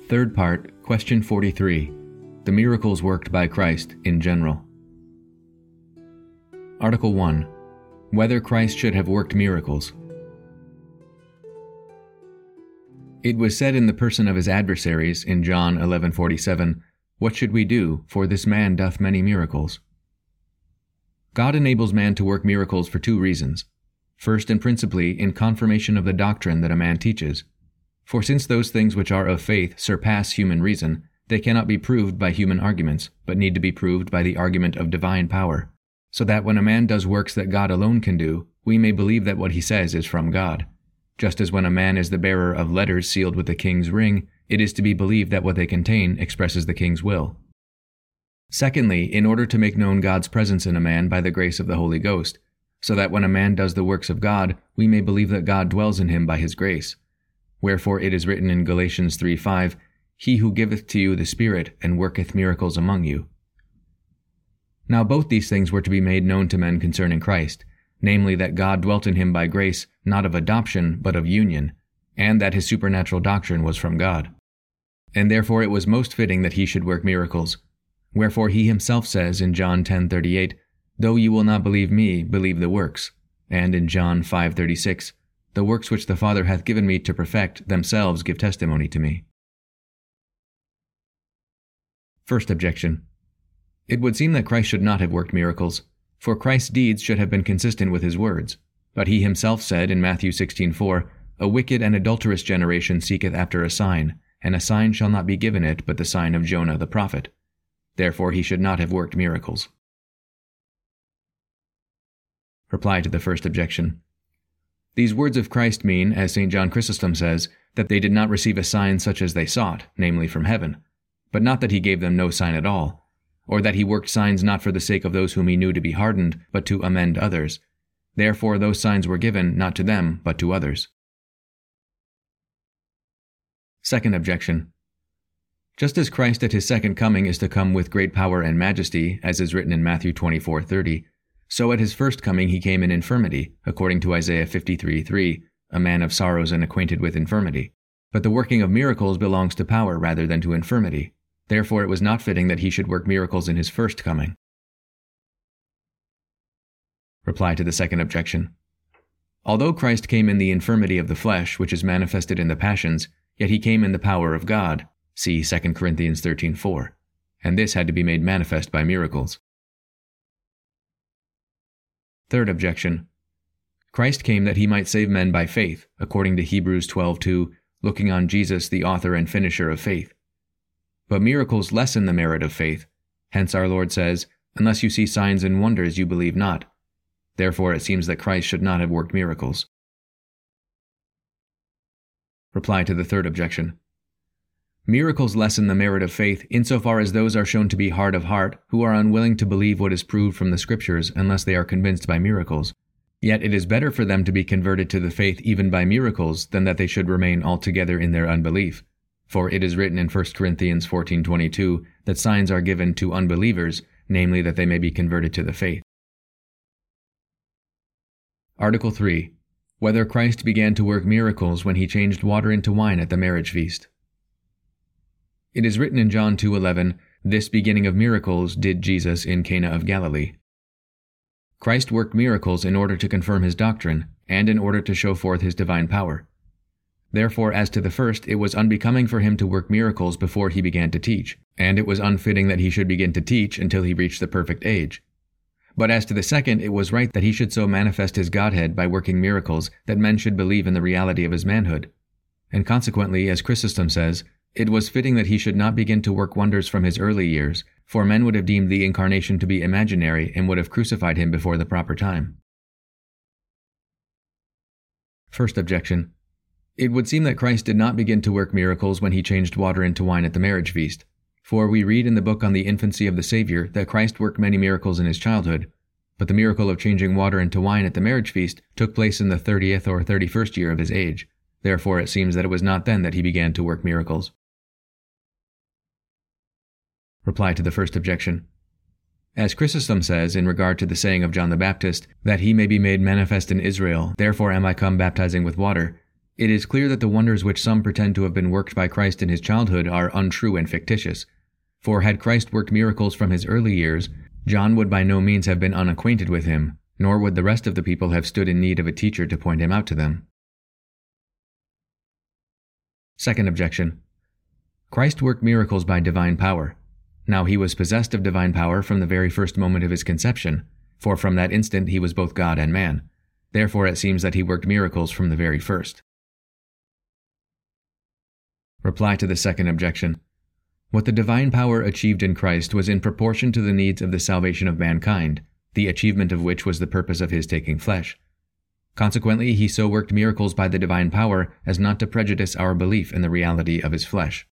Third part, question 43. The miracles worked by Christ in general. Article 1. Whether Christ should have worked miracles. It was said in the person of his adversaries in John 11:47, "What should we do, for this man doth many miracles?" God enables man to work miracles for two reasons. First and principally, in confirmation of the doctrine that a man teaches. For since those things which are of faith surpass human reason, they cannot be proved by human arguments, but need to be proved by the argument of divine power. So that when a man does works that God alone can do, we may believe that what he says is from God. Just as when a man is the bearer of letters sealed with the king's ring, it is to be believed that what they contain expresses the king's will. Secondly, in order to make known God's presence in a man by the grace of the Holy Ghost, so that when a man does the works of God, we may believe that God dwells in him by his grace. Wherefore it is written in Galatians 3:5, "He who giveth to you the Spirit, and worketh miracles among you." Now both these things were to be made known to men concerning Christ, namely that God dwelt in him by grace, not of adoption, but of union, and that his supernatural doctrine was from God. And therefore it was most fitting that he should work miracles. Wherefore he himself says in John 10:38, "Though you will not believe me, believe the works." And in John 5:36, "The works which the Father hath given me to perfect themselves give testimony to me." First objection. It would seem that Christ should not have worked miracles, for Christ's deeds should have been consistent with his words. But he himself said in Matthew 16:4, "A wicked and adulterous generation seeketh after a sign, and a sign shall not be given it but the sign of Jonah the prophet." Therefore he should not have worked miracles. Reply to the first objection. These words of Christ mean, as St. John Chrysostom says, that they did not receive a sign such as they sought, namely from heaven, but not that he gave them no sign at all, or that he worked signs not for the sake of those whom he knew to be hardened, but to amend others. Therefore those signs were given not to them, but to others. Second objection. Just as Christ at his second coming is to come with great power and majesty, as is written in Matthew 24:30, so at his first coming he came in infirmity, according to Isaiah 53:3, "A man of sorrows and acquainted with infirmity." But the working of miracles belongs to power rather than to infirmity. Therefore it was not fitting that he should work miracles in his first coming. Reply to the second objection. Although Christ came in the infirmity of the flesh, which is manifested in the passions, yet he came in the power of God. See 2 Corinthians 13:4. And this had to be made manifest by miracles. Third objection. Christ came that he might save men by faith, according to Hebrews 12:2, looking on Jesus, the author and finisher of faith. But miracles lessen the merit of faith. Hence our Lord says, "Unless you see signs and wonders, you believe not." Therefore it seems that Christ should not have worked miracles. Reply to the third objection. Miracles lessen the merit of faith insofar as those are shown to be hard of heart, who are unwilling to believe what is proved from the Scriptures unless they are convinced by miracles. Yet it is better for them to be converted to the faith even by miracles than that they should remain altogether in their unbelief. For it is written in 1 Corinthians 14:22 that signs are given to unbelievers, namely that they may be converted to the faith. Article 3. Whether Christ began to work miracles when he changed water into wine at the marriage feast. It is written in John 2:11, "This beginning of miracles did Jesus in Cana of Galilee." Christ worked miracles in order to confirm his doctrine, and in order to show forth his divine power. Therefore, as to the first, it was unbecoming for him to work miracles before he began to teach, and it was unfitting that he should begin to teach until he reached the perfect age. But as to the second, it was right that he should so manifest his Godhead by working miracles that men should believe in the reality of his manhood. And consequently, as Chrysostom says, it was fitting that he should not begin to work wonders from his early years, for men would have deemed the incarnation to be imaginary and would have crucified him before the proper time. First objection. It would seem that Christ did not begin to work miracles when he changed water into wine at the marriage feast. For we read in the book on the infancy of the Savior that Christ worked many miracles in his childhood, but the miracle of changing water into wine at the marriage feast took place in the 30th or 31st year of his age. Therefore it seems that it was not then that he began to work miracles. Reply to the first objection. As Chrysostom says in regard to the saying of John the Baptist, that he may be made manifest in Israel, therefore am I come baptizing with water, It is clear that the wonders which some pretend to have been worked by Christ in his childhood are untrue and fictitious. For had Christ worked miracles from his early years, John would by no means have been unacquainted with him, nor would the rest of the people have stood in need of a teacher to point him out to them. Second objection. Christ worked miracles by divine power. Now he was possessed of divine power from the very first moment of his conception, for from that instant he was both God and man. Therefore it seems that he worked miracles from the very first. Reply to the second objection. What the divine power achieved in Christ was in proportion to the needs of the salvation of mankind, the achievement of which was the purpose of his taking flesh. Consequently, he so worked miracles by the divine power as not to prejudice our belief in the reality of his flesh.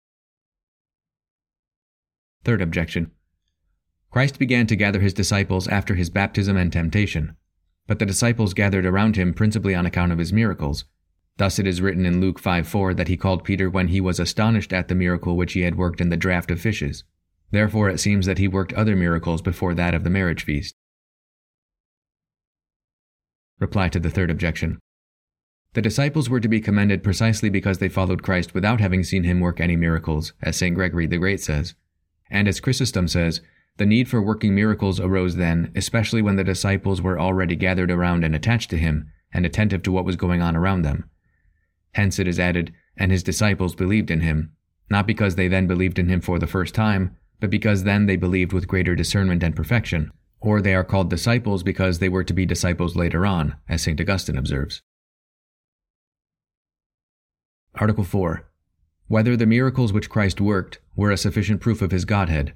Third objection. Christ began to gather his disciples after his baptism and temptation, but the disciples gathered around him principally on account of his miracles. Thus it is written in Luke 5:4 that he called Peter when he was astonished at the miracle which he had worked in the draught of fishes. Therefore it seems that he worked other miracles before that of the marriage feast. Reply to the third objection. The disciples were to be commended precisely because they followed Christ without having seen him work any miracles, as St. Gregory the Great says. And as Chrysostom says, the need for working miracles arose then, especially when the disciples were already gathered around and attached to him, and attentive to what was going on around them. Hence it is added, and his disciples believed in him, not because they then believed in him for the first time, but because then they believed with greater discernment and perfection, or they are called disciples because they were to be disciples later on, as St. Augustine observes. Article 4. Whether the miracles which Christ worked were a sufficient proof of his Godhead.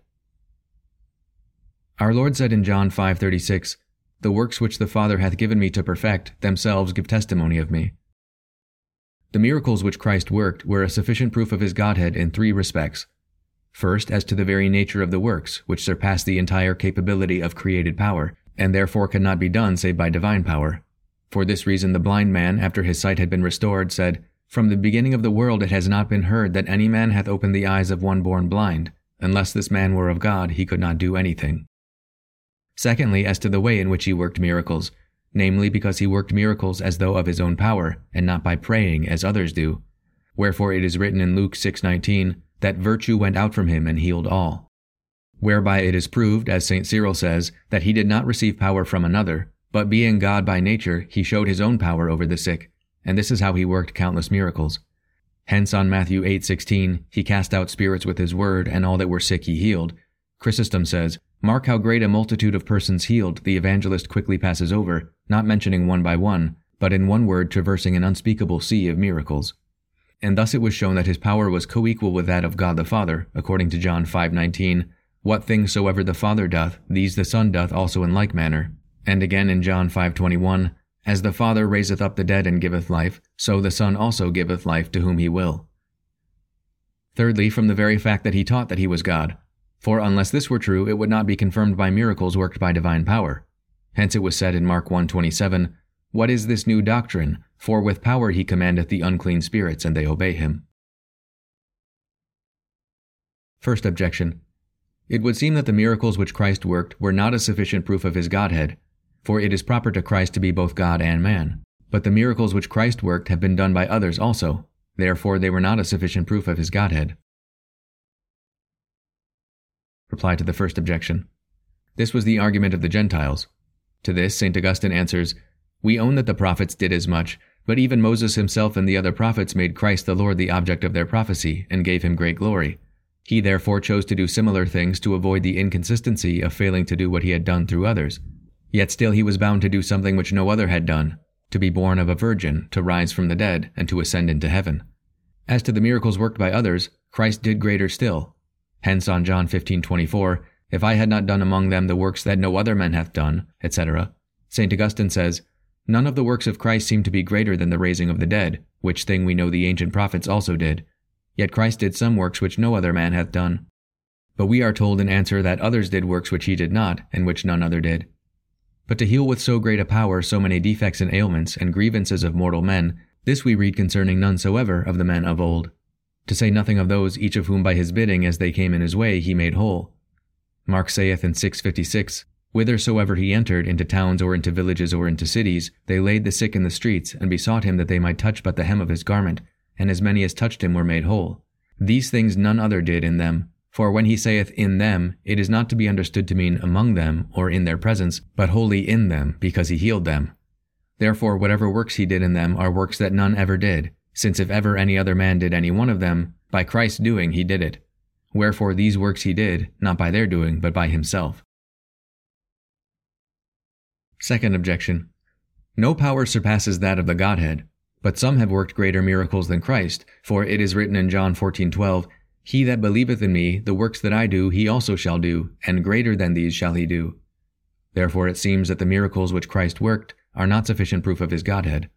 Our Lord said in John 5:36, "The works which the Father hath given me to perfect, themselves give testimony of me." The miracles which Christ worked were a sufficient proof of his Godhead in three respects. First, as to the very nature of the works, which surpass the entire capability of created power, and therefore cannot be done save by divine power. For this reason the blind man, after his sight had been restored, said, "From the beginning of the world it has not been heard that any man hath opened the eyes of one born blind. Unless this man were of God, he could not do anything." Secondly, as to the way in which he worked miracles, namely because he worked miracles as though of his own power, and not by praying as others do. Wherefore it is written in Luke 6:19, that virtue went out from him and healed all. Whereby it is proved, as St. Cyril says, that he did not receive power from another, but being God by nature, he showed his own power over the sick, and this is how he worked countless miracles. Hence on Matthew 8:16, he cast out spirits with his word, and all that were sick he healed. Chrysostom says, "Mark how great a multitude of persons healed the evangelist quickly passes over, not mentioning one by one, but in one word traversing an unspeakable sea of miracles." And thus it was shown that his power was co-equal with that of God the Father, according to John 5:19, "What things soever the Father doth, these the Son doth also in like manner." And again in John 5:21, "As the Father raiseth up the dead and giveth life, so the Son also giveth life to whom he will." Thirdly, from the very fact that he taught that he was God. For unless this were true, it would not be confirmed by miracles worked by divine power. Hence it was said in Mark 1:27, "What is this new doctrine? For with power he commandeth the unclean spirits, and they obey him." First objection. It would seem that the miracles which Christ worked were not a sufficient proof of his Godhead, for it is proper to Christ to be both God and man. But the miracles which Christ worked have been done by others also, therefore they were not a sufficient proof of his Godhead. Reply to the first objection. This was the argument of the Gentiles. To this St. Augustine answers, "We own that the prophets did as much, but even Moses himself and the other prophets made Christ the Lord the object of their prophecy, and gave him great glory. He therefore chose to do similar things to avoid the inconsistency of failing to do what he had done through others. Yet still he was bound to do something which no other had done, to be born of a virgin, to rise from the dead, and to ascend into heaven. As to the miracles worked by others, Christ did greater still. Hence on John 15:24, "If I had not done among them the works that no other man hath done," etc., St. Augustine says, "None of the works of Christ seem to be greater than the raising of the dead, which thing we know the ancient prophets also did. Yet Christ did some works which no other man hath done. But we are told in answer that others did works which he did not, and which none other did. But to heal with so great a power so many defects and ailments and grievances of mortal men, this we read concerning none soever of the men of old. To say nothing of those each of whom by his bidding as they came in his way he made whole. Mark saith in 6:56, Whithersoever he entered, into towns or into villages or into cities, they laid the sick in the streets, and besought him that they might touch but the hem of his garment, and as many as touched him were made whole. These things none other did in them. For when he saith in them, it is not to be understood to mean among them, or in their presence, but wholly in them, because he healed them. Therefore whatever works he did in them are works that none ever did, since if ever any other man did any one of them, by Christ's doing he did it. Wherefore these works he did, not by their doing, but by himself. Second objection. No power surpasses that of the Godhead, but some have worked greater miracles than Christ, for it is written in John 14:12, He that believeth in me, the works that I do, he also shall do, and greater than these shall he do. Therefore it seems that the miracles which Christ worked are not sufficient proof of his Godhead.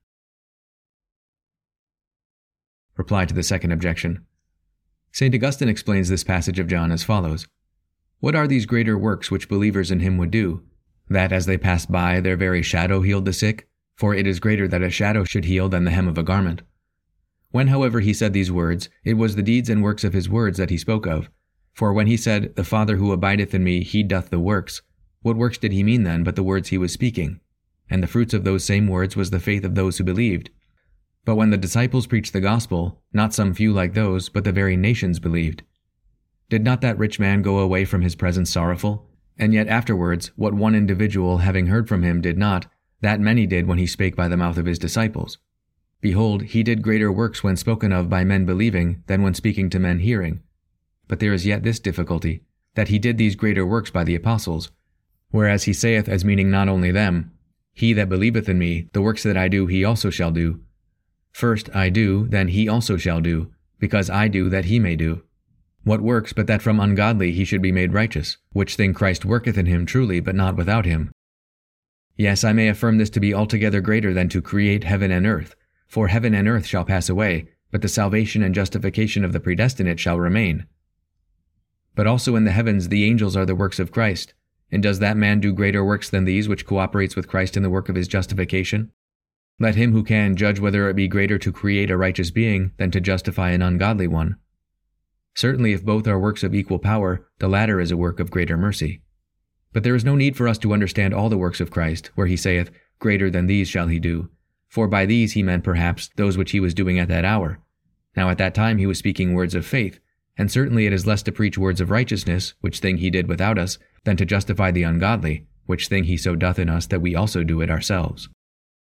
Reply to the second objection. St. Augustine explains this passage of John as follows. What are these greater works which believers in him would do? That as they passed by, their very shadow healed the sick? For it is greater that a shadow should heal than the hem of a garment. When, however, he said these words, it was the deeds and works of his words that he spoke of. For when he said, The Father who abideth in me, he doth the works, what works did he mean then but the words he was speaking? And the fruits of those same words was the faith of those who believed. But when the disciples preached the gospel, not some few like those, but the very nations believed. Did not that rich man go away from his presence sorrowful? And yet afterwards, what one individual, having heard from him, did not, that many did when he spake by the mouth of his disciples. Behold, he did greater works when spoken of by men believing, than when speaking to men hearing. But there is yet this difficulty, that he did these greater works by the apostles, whereas he saith as meaning not only them, He that believeth in me, the works that I do he also shall do. First I do, then he also shall do, because I do that he may do. What works but that from ungodly he should be made righteous, which thing Christ worketh in him truly, but not without him. Yes, I may affirm this to be altogether greater than to create heaven and earth, for heaven and earth shall pass away, but the salvation and justification of the predestinate shall remain. But also in the heavens the angels are the works of Christ, and does that man do greater works than these which cooperates with Christ in the work of his justification? Let him who can judge whether it be greater to create a righteous being than to justify an ungodly one. Certainly if both are works of equal power, the latter is a work of greater mercy. But there is no need for us to understand all the works of Christ, where he saith, Greater than these shall he do. For by these he meant perhaps those which he was doing at that hour. Now at that time he was speaking words of faith, and certainly it is less to preach words of righteousness, which thing he did without us, than to justify the ungodly, which thing he so doth in us that we also do it ourselves.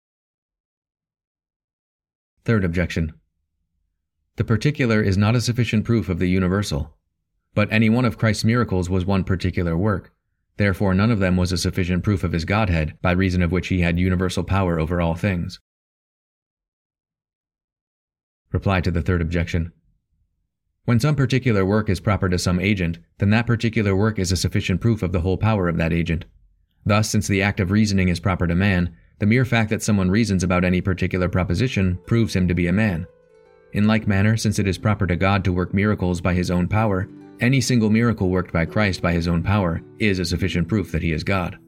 Third objection. The particular is not a sufficient proof of the universal. But any one of Christ's miracles was one particular work. Therefore none of them was a sufficient proof of his Godhead, by reason of which he had universal power over all things. Reply to the third objection. When some particular work is proper to some agent, then that particular work is a sufficient proof of the whole power of that agent. Thus, since the act of reasoning is proper to man, the mere fact that someone reasons about any particular proposition proves him to be a man. In like manner, since it is proper to God to work miracles by his own power, any single miracle worked by Christ by his own power is a sufficient proof that he is God.